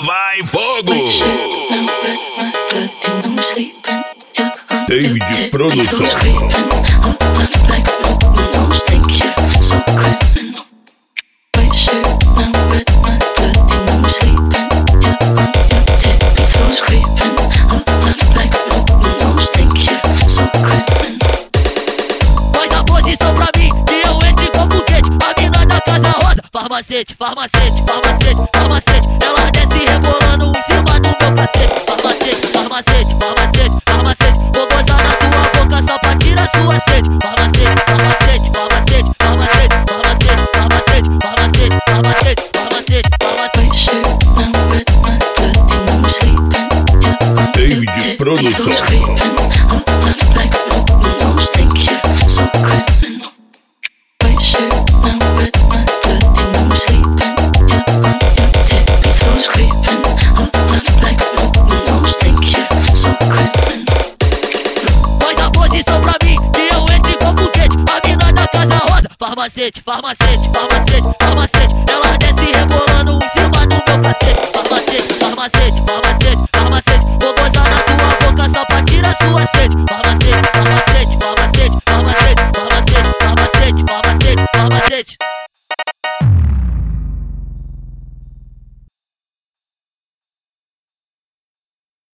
vai fogo! David Produção. Faz a posição pra mim, que eu entre com foguete. A mina da casa rosa, farmacete, farmacete, farmacete, farmacete. Ela desce rebolando em cima do meu cacete. Farmacete, farmacete, farmacete, farmacete. Vou gozar na tua boca só pra tirar sua sede. Farmacete, farmacete, farmacete, farmacete, farmacete, farmacete, farmacete, farmacete, farmacete, farmacete. David Produção. Farmacete, farmacete, farmacete, farmacete.